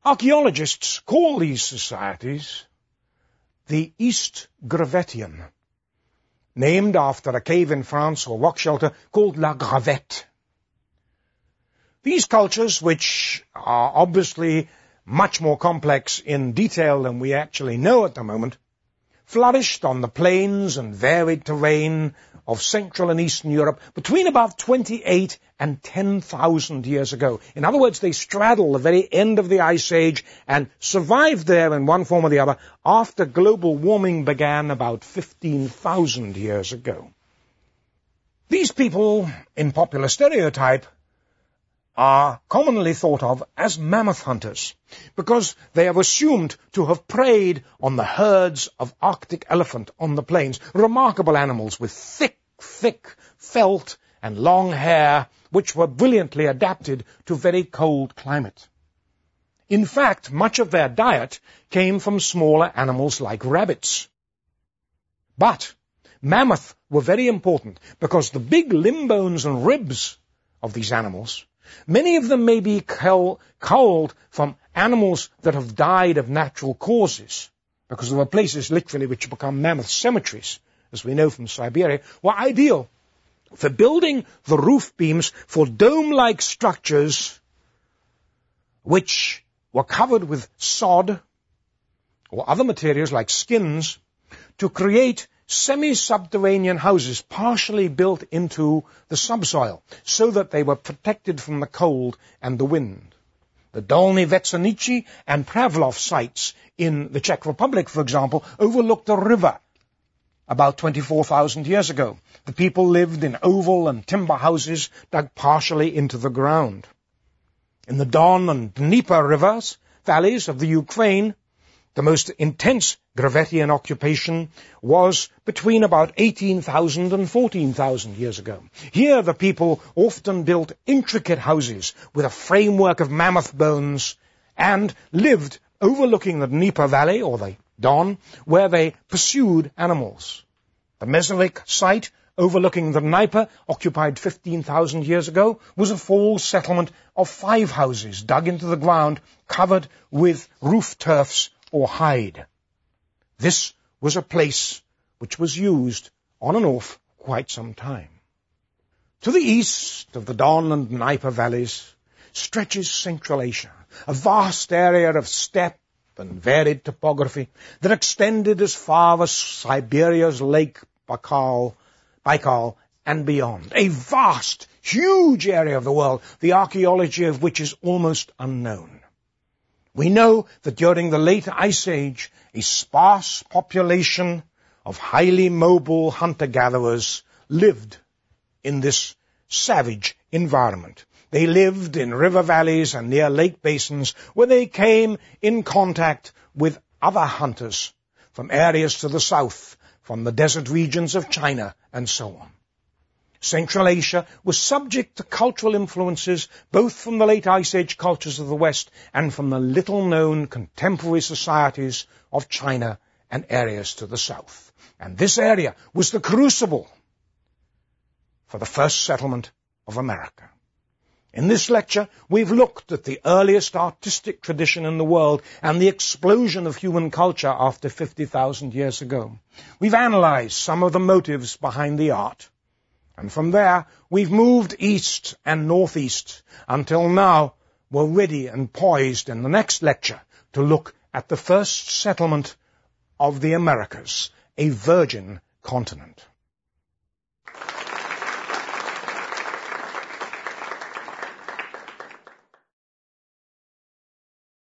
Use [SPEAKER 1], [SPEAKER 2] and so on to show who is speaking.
[SPEAKER 1] Archaeologists call these societies the East Gravettian, named after a cave in France or rock shelter called La Gravette. These cultures, which are obviously much more complex in detail than we actually know at the moment, flourished on the plains and varied terrain of Central and Eastern Europe between about 28 and 10,000 years ago. In other words, they straddle the very end of the Ice Age and survived there in one form or the other after global warming began about 15,000 years ago. These people, in popular stereotype, are commonly thought of as mammoth hunters because they are assumed to have preyed on the herds of Arctic elephant on the plains, remarkable animals with thick felt and long hair which were brilliantly adapted to very cold climate. In fact, much of their diet came from smaller animals like rabbits. But mammoth were very important because the big limb bones and ribs of these animals, many of them may be culled from animals that have died of natural causes, because there were places literally which become mammoth cemeteries, as we know from Siberia, were ideal for building the roof beams for dome-like structures which were covered with sod or other materials like skins to create semi-subterranean houses partially built into the subsoil so that they were protected from the cold and the wind. The Dolní Větrnice and Pavlov sites in the Czech Republic, for example, overlooked a river about 24,000 years ago. The people lived in oval and timber houses dug partially into the ground. In the Don and Dnieper rivers, valleys of the Ukraine, the most intense Gravettian occupation was between about 18,000 and 14,000 years ago. Here the people often built intricate houses with a framework of mammoth bones and lived overlooking the Dnieper Valley, or the Don, where they pursued animals. The Mesovic site overlooking the Dnieper, occupied 15,000 years ago, was a falls settlement of 5 houses dug into the ground, covered with roof turfs or hide. This was a place which was used on and off quite some time. To the east of the Don and Dnieper valleys stretches Central Asia, a vast area of steppe and varied topography that extended as far as Siberia's Lake Baikal and beyond. A vast, huge area of the world, the archaeology of which is almost unknown. We know that during the late Ice Age, a sparse population of highly mobile hunter-gatherers lived in this savage environment. They lived in river valleys and near lake basins where they came in contact with other hunters from areas to the south, from the desert regions of China, and so on. Central Asia was subject to cultural influences both from the late Ice Age cultures of the West and from the little-known contemporary societies of China and areas to the south. And this area was the crucible for the first settlement of America. In this lecture, we've looked at the earliest artistic tradition in the world and the explosion of human culture after 50,000 years ago. We've analyzed some of the motives behind the art. And from there, we've moved east and northeast until now we're ready and poised in the next lecture to look at the first settlement of the Americas, a virgin continent.